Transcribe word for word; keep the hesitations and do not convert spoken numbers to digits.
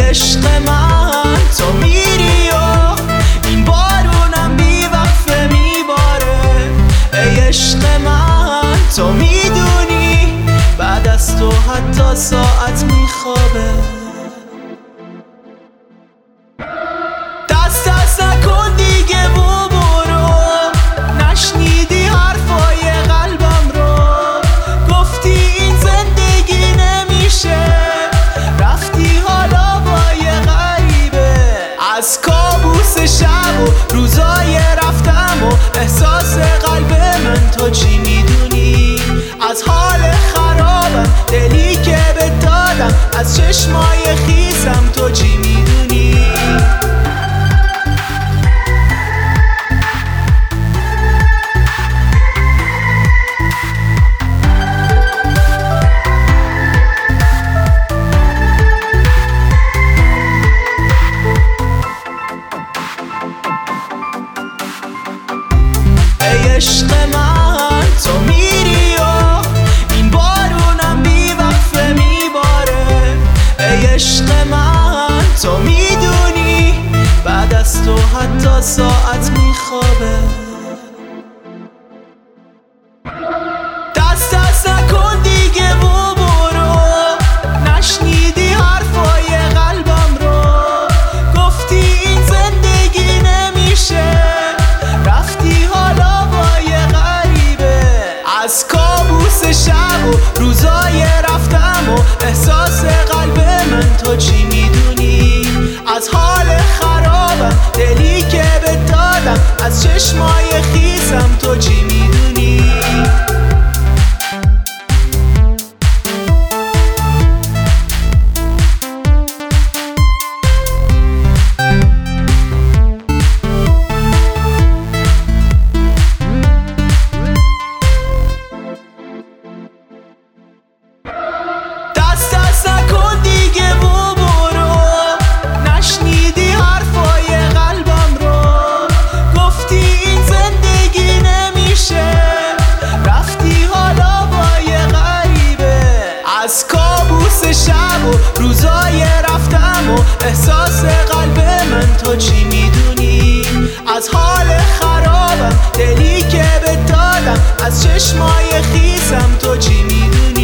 عشق من تو میری و این بارونم بی وقفه میباره. ای عشق من تو میدونی بعد از تو حتی ساعت میخوابه. دست دست نکن دیگه و برو، نشنیدی حرفای قلبم رو. گفتی این زندگی نمیشه، رفتی حالا با یه غریبه. از کابوس شب و روزای رفتم و احساس قلب من تو چی میدونی؟ از حال خرابم دلی که به دادم، از چشمای خیسم تو چی میدونی؟ ای عشق من تو میری و این بارونم بی وقفه میباره. ای عشق من تو میدونی بعد از تو حتی ساعت میخوابه. دست دست نکن دیگه و برو، نشنیدی حرفای قلبم رو. گفتی این زندگی نمیشه، رفتی حالا با یه غریبه. از کابوس شب و روزای رفتم و احساس قلب من تو چی میدونی؟ از حال خرابم دلی که به دادم، از چشمای خیسم تو چی میدونی؟ دست دست نکن دیگه و برو، نشنیدی حرفای قلبم رو. گفتی این زندگی نمیشه، رفتی حالا با یه غریبه. از کابوس شب و روزای رفتم و احساس قلب من تو چی میدونی؟ از حال خرابم دلی که به دادم، از چشمای خیسم تو چی میدونی؟